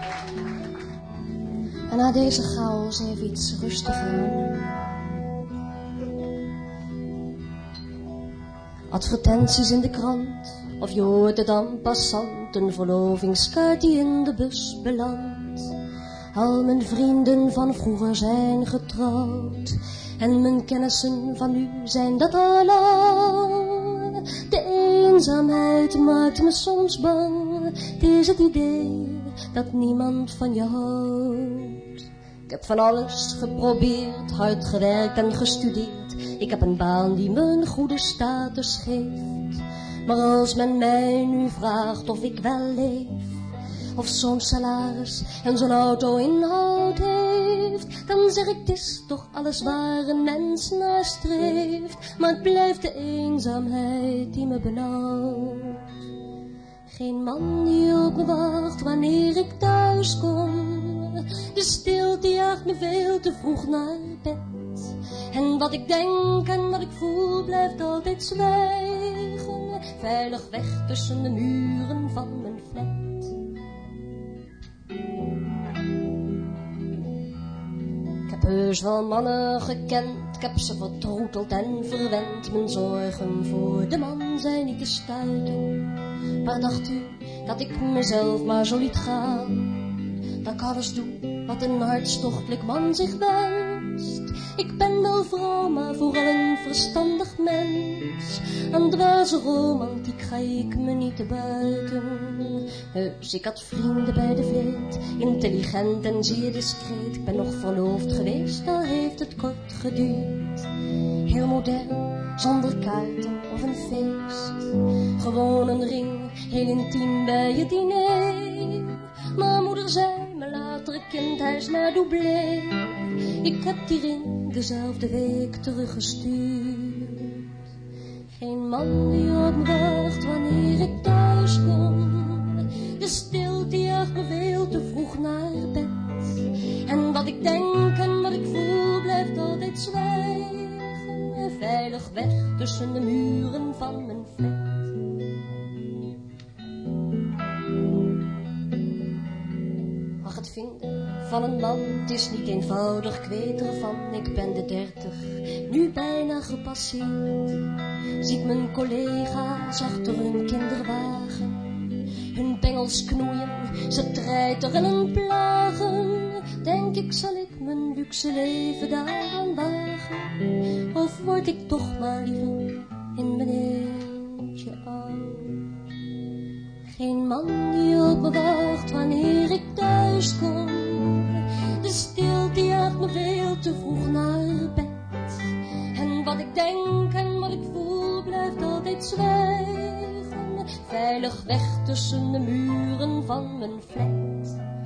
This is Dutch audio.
En na deze chaos even iets rustig aan. Advertenties in de krant, of je hoort het dan passant, een verlovingskaart die in de bus belandt. Al mijn vrienden van vroeger zijn getrouwd, en mijn kennissen van nu zijn dat al lang. De eenzaamheid maakt me soms bang, het is het idee dat niemand van je houdt. Ik heb van alles geprobeerd, hard gewerkt en gestudeerd. Ik heb een baan die me een goede status geeft. Maar als men mij nu vraagt of ik wel leef, of zo'n salaris en zo'n auto inhoud heeft, dan zeg ik, het is toch alles waar een mens naar streeft. Maar het blijft de eenzaamheid die me benauwt. Geen man die op me wacht wanneer ik thuis kom. De stilte jaagt me veel te vroeg naar bed. En wat ik denk en wat ik voel blijft altijd zwijgen. Veilig weg tussen de muren van mijn flat. Ik heb heus wel mannen gekend, ik heb ze vertroeteld en verwend. Mijn zorgen voor de man zijn niet te stuiten. Maar dacht u dat ik mezelf maar zo liet gaan? Dat ik alles doe wat een hartstochtelijk man zich wenst. Ik ben wel vrouw, maar vooral een verstandig mens. Aan dwaze romantiek ga ik me niet te buiten. Dus ik had vrienden bij de vleet, intelligent en zeer discreet. Ik ben nog verloofd geweest, al heeft het kort geduurd. Heel modern, zonder kaarten of een feest. Gewoon een ring, heel intiem bij het diner. Maar moeder zei me later, kind, hij is maar doublé. Ik heb die ring dezelfde week teruggestuurd. Geen man die op me wacht wanneer ik thuis kom. De stilte jaagt me veel te vroeg naar bed. En wat ik denk en wat ik voel blijft altijd zwijgen. Veilig weg tussen de muren van mijn flat. Mag het vinden van een man, het is niet eenvoudig, ik weet ervan. Ik ben de 30, nu bijna gepasseerd. Zie ik mijn collega's achter hun kinderwagen, hun bengels knoeien, ze treiteren en plagen. Denk ik, zal ik mijn luxe leven daaraan wagen? Of word ik toch maar liever in mijn eentje oud? Geen man die op me wacht wanneer ik thuis kom. De stilte jaagt me veel te vroeg naar bed. En wat ik denk en wat ik voel blijft altijd zwijgen. Veilig weg tussen de muren van mijn flat.